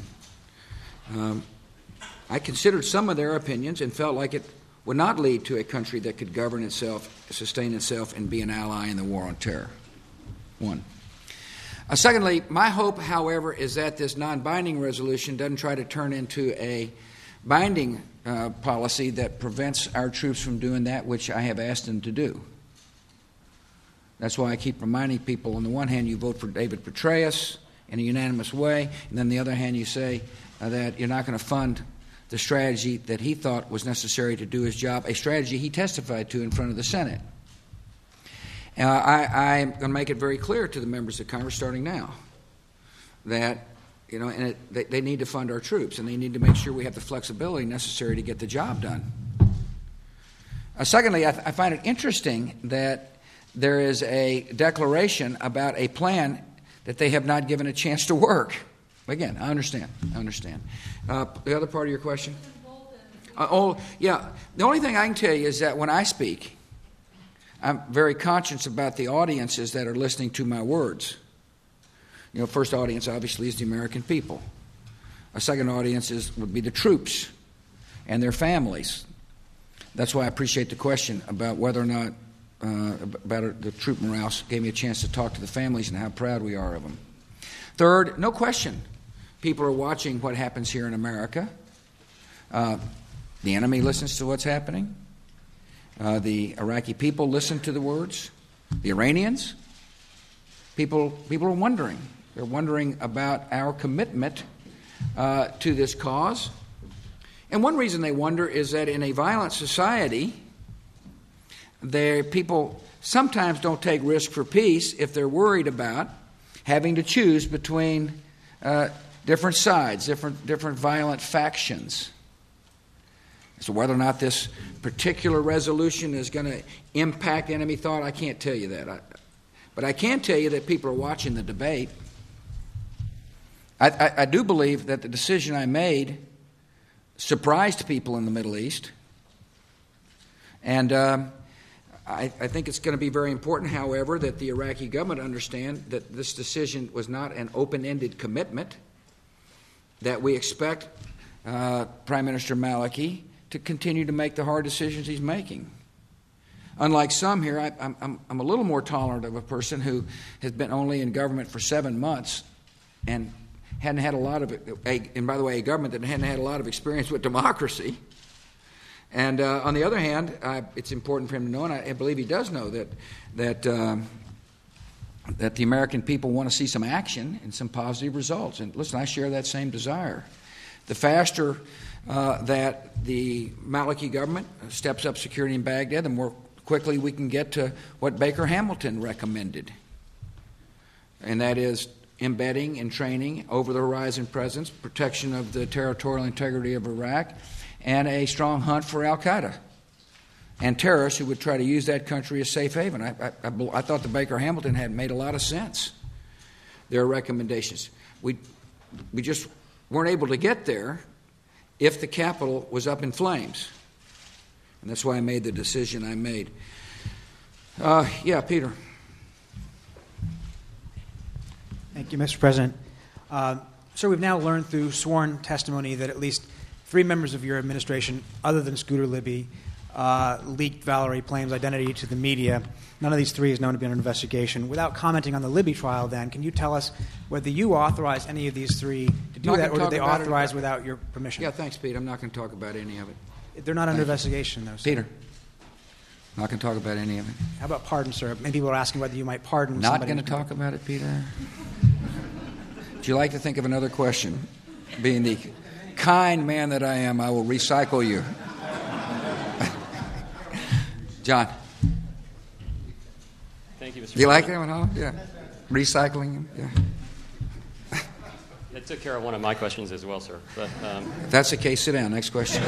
I considered some of their opinions and felt like it would not lead to a country that could govern itself, sustain itself, and be an ally in the war on terror. One. Secondly, my hope, however, is that this non-binding resolution doesn't try to turn into a binding policy that prevents our troops from doing that which I have asked them to do. That's why I keep reminding people, on the one hand, you vote for David Petraeus in a unanimous way, and then on the other hand, you say that you're not going to fund the strategy that he thought was necessary to do his job, a strategy he testified to in front of the Senate. I'm going to make it very clear to the members of Congress starting now that they need to fund our troops, and they need to make sure we have the flexibility necessary to get the job done. Secondly, I find it interesting that there is a declaration about a plan that they have not given a chance to work. Again, I understand. The other part of your question? The only thing I can tell you is that when I speak, I'm very conscious about the audiences that are listening to my words. First audience, obviously, is the American people. A second audience would be the troops and their families. That's why I appreciate the question about whether or not about the troop morale. Gave me a chance to talk to the families and how proud we are of them. Third, no question, people are watching what happens here in America. The enemy listens to what's happening. The Iraqi people listen to the words. The Iranians, people are wondering. They're wondering about our commitment to this cause. And one reason they wonder is that in a violent society, people sometimes don't take risk for peace if they're worried about having to choose between different sides, different violent factions. So whether or not this particular resolution is going to impact enemy thought, I can't tell you that. But I can tell you that people are watching the debate. I do believe that the decision I made surprised people in the Middle East. And I think it's going to be very important, however, that the Iraqi government understand that this decision was not an open-ended commitment, that we expect Prime Minister Maliki to continue to make the hard decisions he's making. Unlike some here, I'm a little more tolerant of a person who has been only in government for 7 months and hadn't had a lot of, and by the way, a government that hadn't had a lot of experience with democracy. And on the other hand, it's important for him to know, and I believe he does know, that the American people want to see some action and some positive results. And listen, I share that same desire. The faster that the Maliki government steps up security in Baghdad, the more quickly we can get to what Baker Hamilton recommended, and that is embedding and training over-the-horizon presence, protection of the territorial integrity of Iraq, and a strong hunt for al-Qaeda and terrorists who would try to use that country as safe haven. I thought the Baker Hamilton had made a lot of sense, their recommendations. We just weren't able to get there if the capital was up in flames. And that's why I made the decision I made. Yeah, Peter. Thank you, Mr. President. Sir, we've now learned through sworn testimony that at least 3 members of your administration, other than Scooter Libby, leaked Valerie Plame's identity to the media. None of these 3 is known to be under investigation. Without commenting on the Libby trial, then, can you tell us whether you authorized any of these 3 to do that, or did they authorize without your permission? Yeah, thanks, Pete. I'm not going to talk about any of it. They're not under investigation, though, sir. Peter, not going to talk about any of it. How about pardon, sir? Many people are asking whether you might pardon Not somebody. going to talk about it, Peter. Would you like to think of another question? Being the kind man that I am, I will recycle you. John. Thank you, Mr. Do you like that one, huh? Yeah. Recycling him? Yeah. That took care of one of my questions as well, sir. But, if that's the case, sit down. Next question.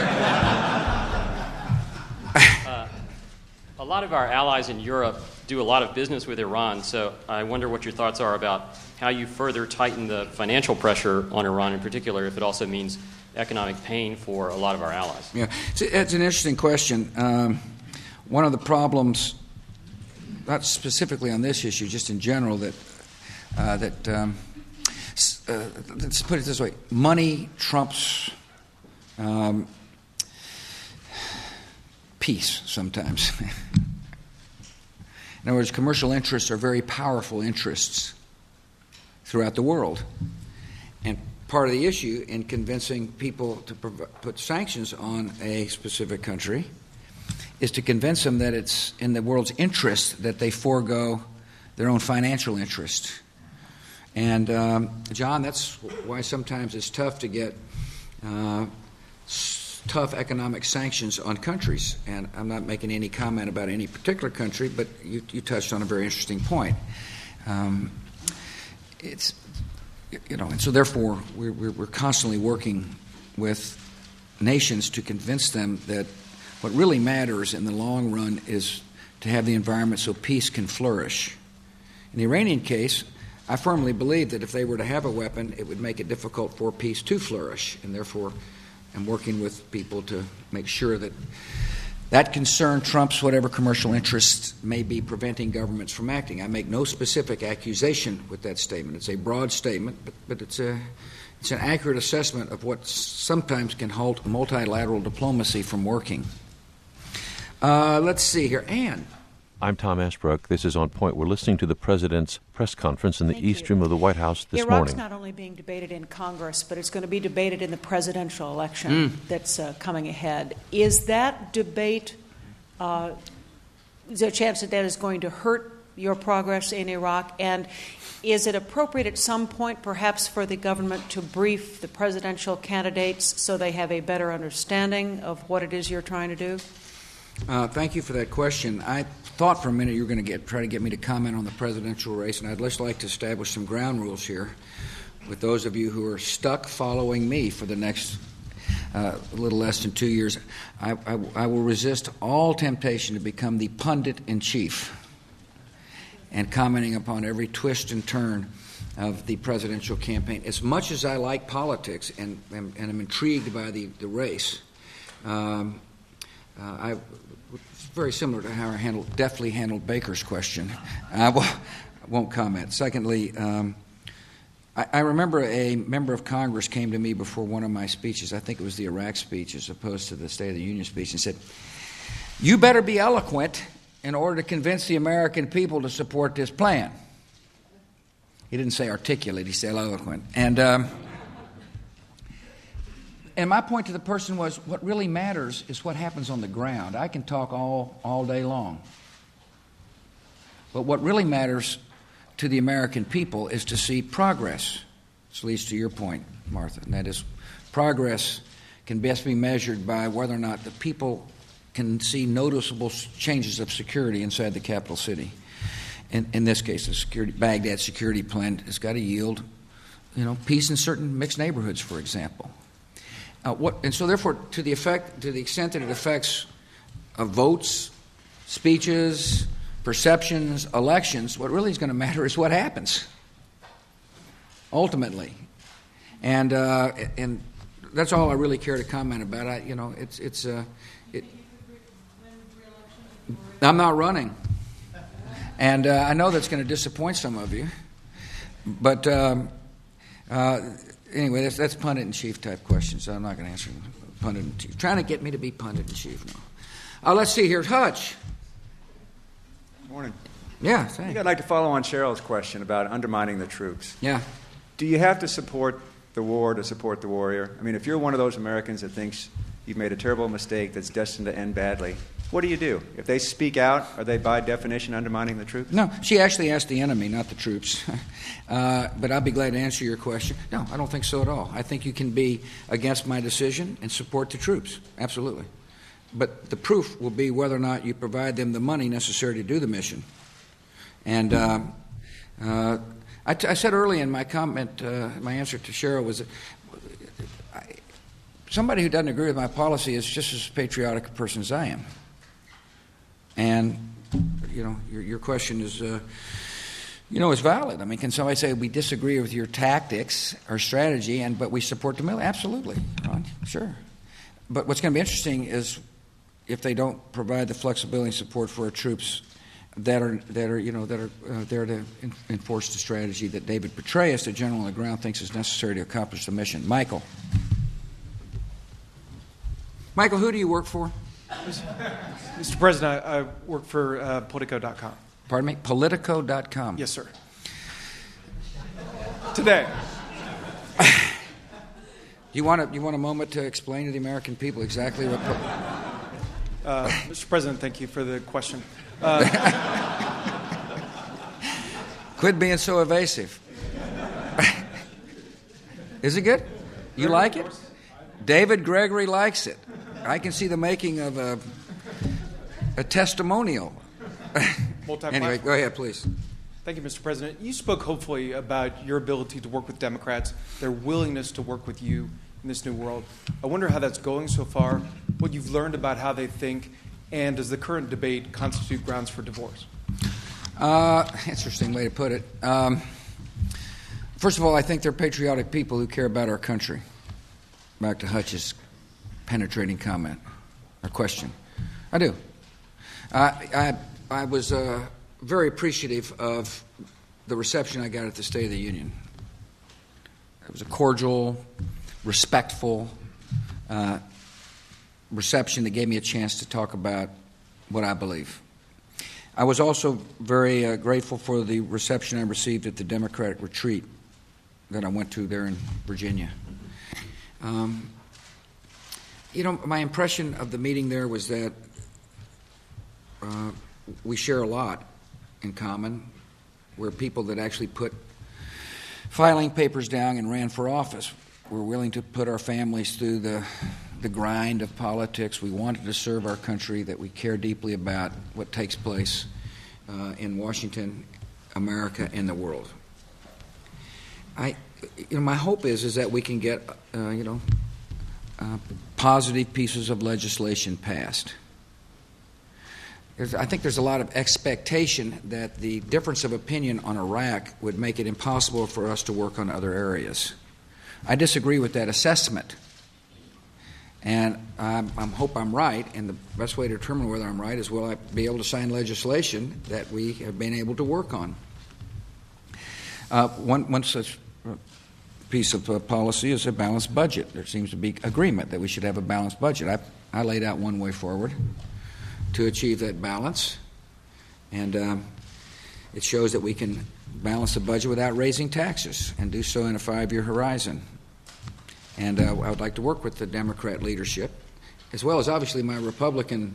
A lot of our allies in Europe do a lot of business with Iran, so I wonder what your thoughts are about how you further tighten the financial pressure on Iran in particular, if it also means economic pain for a lot of our allies. Yeah, it's an interesting question. One of the problems, not specifically on this issue, just in general, let's put it this way: money trumps peace sometimes. In other words, commercial interests are very powerful interests throughout the world. And part of the issue in convincing people to put sanctions on a specific country is to convince them that it's in the world's interest that they forego their own financial interest. And, John, that's why sometimes it's tough to get tough economic sanctions on countries. And I'm not making any comment about any particular country, but you touched on a very interesting point. And so therefore we're constantly working with nations to convince them that what really matters in the long run is to have the environment so peace can flourish. In the Iranian case, I firmly believe that if they were to have a weapon, it would make it difficult for peace to flourish, and therefore I'm working with people to make sure that that concern trumps whatever commercial interests may be preventing governments from acting. I make no specific accusation with that statement. It's a broad statement, but it's an accurate assessment of what sometimes can halt multilateral diplomacy from working. Let's see here. Ann. I'm Tom Ashbrook. This is On Point. We're listening to the President's press conference in the East Room of the White House this morning. Iraq's not only being debated in Congress, but it's going to be debated in the presidential election that's coming ahead. Is that debate, is there a chance that is going to hurt your progress in Iraq? And is it appropriate at some point, perhaps, for the government to brief the presidential candidates so they have a better understanding of what it is you're trying to do? Thank you for that question. I thought for a minute you were going to try to get me to comment on the presidential race, and I'd just like to establish some ground rules here with those of you who are stuck following me for the next a little less than 2 years. I will resist all temptation to become the pundit-in-chief and commenting upon every twist and turn of the presidential campaign. As much as I like politics and am intrigued by the race, it's very similar to how I deftly handled Baker's question. I won't comment. Secondly, I remember a member of Congress came to me before one of my speeches, I think it was the Iraq speech as opposed to the State of the Union speech, and said, "You better be eloquent in order to convince the American people to support this plan." He didn't say articulate, he said eloquent. And my point to the person was, what really matters is what happens on the ground. I can talk all day long. But what really matters to the American people is to see progress. This leads to your point, Martha, and that is progress can best be measured by whether or not the people can see noticeable changes of security inside the capital city. In this case, the Baghdad security plan has got to yield, peace in certain mixed neighborhoods, for example. And so, therefore, to the extent that it affects votes, speeches, perceptions, elections, what really is going to matter is what happens ultimately, and that's all I really care to comment about. I'm not running, and I know that's going to disappoint some of you, but anyway, that's pundit-in-chief type questions. So I'm not going to answer pundit-in-chief. Trying to get me to be pundit-in-chief now. Let's see here, Hutch. Morning. Yeah, I thanks. think I'd like to follow on Cheryl's question about undermining the troops. Yeah. Do you have to support the war to support the warrior? I mean, if you're one of those Americans that thinks you've made a terrible mistake that's destined to end badly, what do? If they speak out, are they by definition undermining the troops? No, she actually asked the enemy, not the troops. But I'll be glad to answer your question. No, I don't think so at all. I think you can be against my decision and support the troops. Absolutely. But the proof will be whether or not you provide them the money necessary to do the mission. And I said early in my comment, my answer to Cheryl was that somebody who doesn't agree with my policy is just as patriotic a person as I am. And, your question is, is valid. I mean, can somebody say we disagree with your tactics or strategy, but we support the military? Absolutely, Ron, sure. But what's going to be interesting is if they don't provide the flexibility and support for our troops that are there to enforce the strategy that David Petraeus, the general on the ground, thinks is necessary to accomplish the mission. Michael, who do you work for? Mr. President, I work for Politico.com. Pardon me? Politico.com. Yes, sir. Today. You want a moment to explain to the American people exactly what... Mr. President, thank you for the question. Quit being so evasive. Is it good? You like it? David Gregory likes it. I can see the making of a testimonial. Anyway, go ahead, please. Thank you, Mr. President. You spoke hopefully about your ability to work with Democrats, their willingness to work with you in this new world. I wonder how that's going so far, what you've learned about how they think, and does the current debate constitute grounds for divorce? Interesting way to put it. First of all, I think they're patriotic people who care about our country. Back to Hutch's penetrating comment or question. I do. I was very appreciative of the reception I got at the State of the Union. It was a cordial, respectful reception that gave me a chance to talk about what I believe. I was also very grateful for the reception I received at the Democratic retreat that I went to there in Virginia. My impression of the meeting there was that we share a lot in common. We're people that actually put filing papers down and ran for office. We're willing to put our families through the the grind of politics. We wanted to serve our country, that we care deeply about what takes place in Washington, America, and the world. My hope is that we can get positive pieces of legislation passed. I think there's a lot of expectation that the difference of opinion on Iraq would make it impossible for us to work on other areas. I disagree with that assessment, and I hope I'm right, and the best way to determine whether I'm right is will I be able to sign legislation that we have been able to work on. One such piece of policy is a balanced budget. There seems to be agreement that we should have a balanced budget. I laid out one way forward to achieve that balance, and it shows that we can balance the budget without raising taxes and do so in a 5-year horizon. And I would like to work with the Democrat leadership, as well as obviously my Republican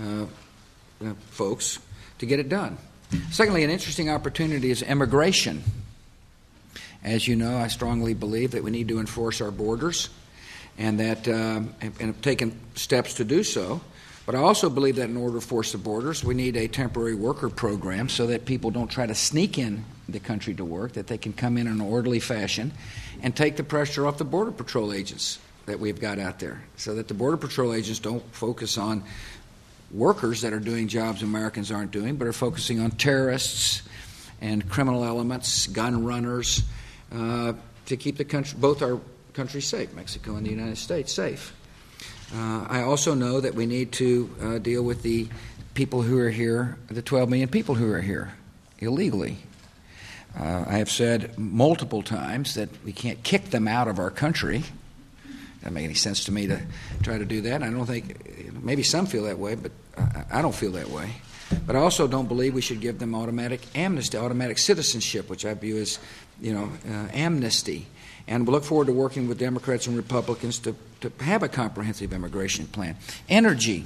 folks, to get it done. Secondly, an interesting opportunity is immigration. As you know, I strongly believe that we need to enforce our borders, and that and have taken steps to do so. But I also believe that in order to force the borders, we need a temporary worker program so that people don't try to sneak in the country to work, that they can come in an orderly fashion and take the pressure off the Border Patrol agents that we've got out there, so that the Border Patrol agents don't focus on workers that are doing jobs Americans aren't doing, but are focusing on terrorists and criminal elements, gun runners, to keep the country, both our countries safe, Mexico and the United States safe. I also know that we need to deal with the people who are here, the 12 million people who are here illegally. I have said multiple times that we can't kick them out of our country. Doesn't make any sense to me to try to do that. I don't think, maybe some feel that way, but I don't feel that way. But I also don't believe we should give them automatic amnesty, automatic citizenship, which I view as, amnesty. And we look forward to working with Democrats and Republicans to have a comprehensive immigration plan. Energy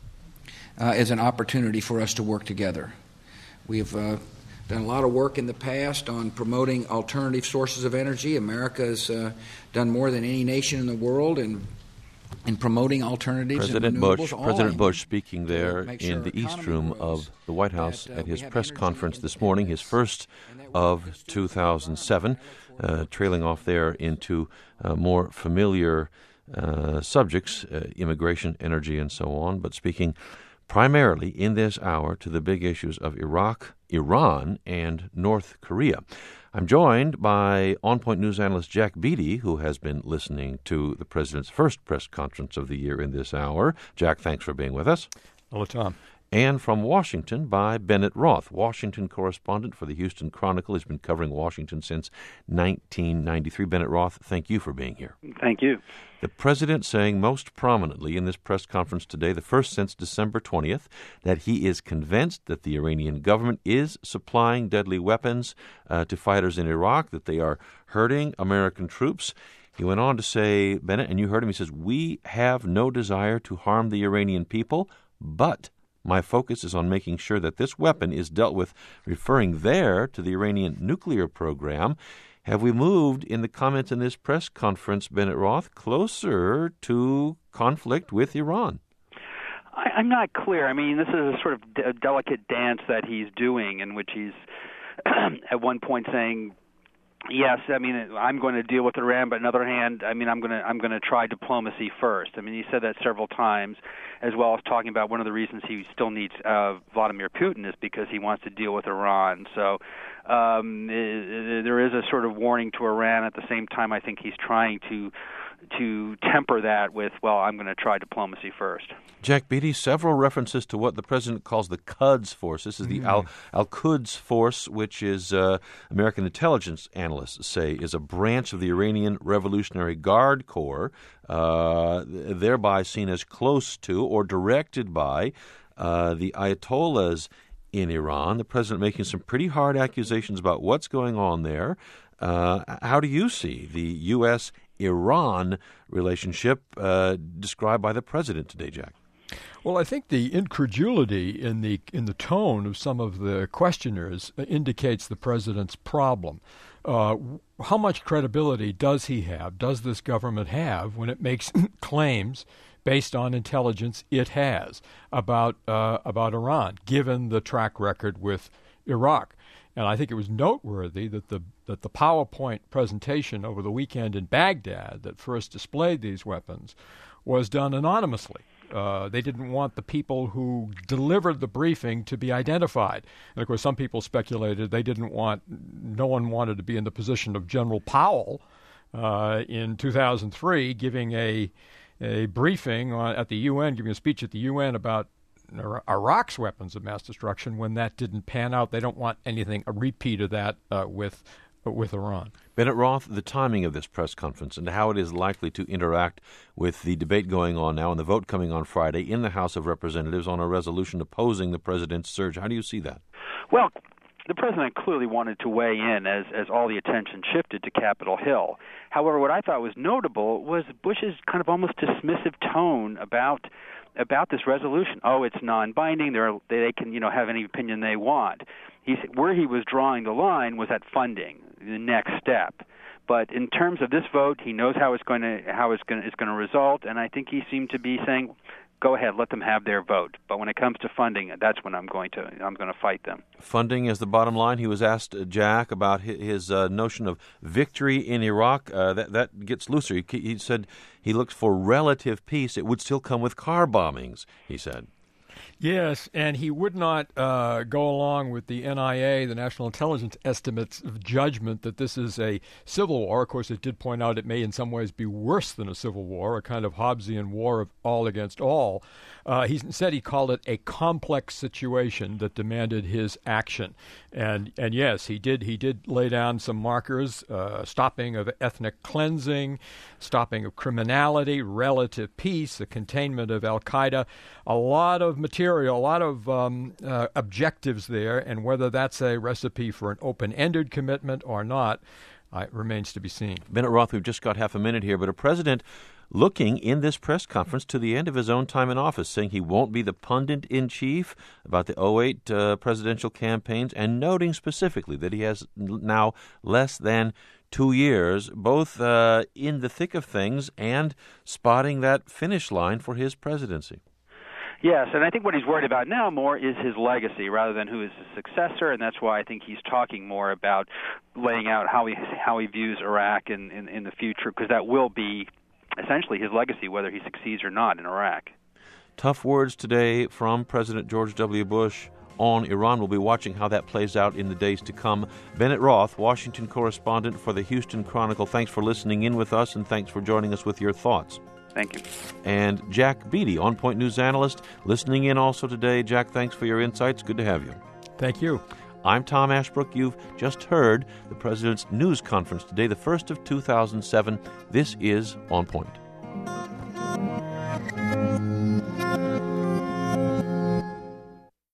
is an opportunity for us to work together. We've done a lot of work in the past on promoting alternative sources of energy. America has done more than any nation in the world in promoting alternatives and renewables. President Bush speaking there in the East Room of the White House at his press conference this morning, his first of 2007. Trailing off there into more familiar subjects, immigration, energy, and so on, but speaking primarily in this hour to the big issues of Iraq, Iran, and North Korea. I'm joined by On Point News analyst Jack Beatty, who has been listening to the President's first press conference of the year in this hour. Jack, thanks for being with us. Hello, Tom. And from Washington by Bennett Roth, Washington correspondent for the Houston Chronicle. He's been covering Washington since 1993. Bennett Roth, thank you for being here. Thank you. The President saying most prominently in this press conference today, the first since December 20th, that he is convinced that the Iranian government is supplying deadly weapons to fighters in Iraq, that they are hurting American troops. He went on to say, Bennett, and you heard him, he says, "We have no desire to harm the Iranian people, but my focus is on making sure that this weapon is dealt with," referring there to the Iranian nuclear program. Have we moved in the comments in this press conference, Bennett Roth, closer to conflict with Iran? I'm not clear. I mean, this is a sort of delicate dance that he's doing, in which he's at one point saying, yes, I mean, I'm going to deal with Iran, but on the other hand, I mean, I'm going to try diplomacy first. I mean, he said that several times, as well as talking about one of the reasons he still needs Vladimir Putin is because he wants to deal with Iran. So there is a sort of warning to Iran. At the same time, I think he's trying to temper that with, well, I'm going to try diplomacy first. Jack Beatty, several references to what the President calls the Quds Force. This is the Al-Quds Force, which is, American intelligence analysts say, is a branch of the Iranian Revolutionary Guard Corps, thereby seen as close to or directed by the Ayatollahs in Iran. The President making some pretty hard accusations about what's going on there. How do you see the U.S.-Iran relationship described by the President today, Jack? Well, I think the incredulity in the tone of some of the questioners indicates the President's problem. how much credibility does he have, does this government have, when it makes claims based on intelligence it has about Iran, given the track record with Iraq? And I think it was noteworthy that the PowerPoint presentation over the weekend in Baghdad that first displayed these weapons was done anonymously. They didn't want the people who delivered the briefing to be identified. And, of course, some people speculated no one wanted to be in the position of General Powell in 2003 giving a briefing at the UN, giving a speech at the UN about Iraq's weapons of mass destruction when that didn't pan out. They don't want a repeat of that with Iran. Bennett Roth, the timing of this press conference and how it is likely to interact with the debate going on now and the vote coming on Friday in the House of Representatives on a resolution opposing the president's surge. How do you see that? Well, the president clearly wanted to weigh in as all the attention shifted to Capitol Hill. However, what I thought was notable was Bush's kind of almost dismissive tone about this resolution. Oh, it's non-binding. They can have any opinion they want. Where he was drawing the line was at funding, the next step. But in terms of this vote, he knows how it's going to result, and I think he seemed to be saying, go ahead, let them have their vote. But when it comes to funding, that's when I'm going to fight them. Funding is the bottom line. He was asked, Jack, about his notion of victory in Iraq. That gets looser. He said he looked for relative peace. It would still come with car bombings, he said. Yes, and he would not go along with the NIA, the National Intelligence Estimates of judgment that this is a civil war. Of course, it did point out it may in some ways be worse than a civil war, a kind of Hobbesian war of all against all. He said he called it a complex situation that demanded his action. And yes, he did lay down some markers, stopping of ethnic cleansing, stopping of criminality, relative peace, the containment of al-Qaeda, a lot of material, a lot of objectives there, and whether that's a recipe for an open-ended commitment or not, it remains to be seen. Bennett Roth, we've just got half a minute here, but a president looking in this press conference to the end of his own time in office, saying he won't be the pundit-in-chief about the 2008 presidential campaigns, and noting specifically that he has now less than 2 years, both in the thick of things and spotting that finish line for his presidency. Yes, and I think what he's worried about now more is his legacy rather than who is his successor, and that's why I think he's talking more about laying out how he views Iraq in the future, because that will be essentially his legacy, whether he succeeds or not in Iraq. Tough words today from President George W. Bush on Iran. We'll be watching how that plays out in the days to come. Bennett Roth, Washington correspondent for the Houston Chronicle, thanks for listening in with us, and thanks for joining us with your thoughts. Thank you. And Jack Beatty, On Point News analyst, listening in also today. Jack, thanks for your insights. Good to have you. Thank you. I'm Tom Ashbrook. You've just heard the President's news conference today, the first of 2007. This is On Point.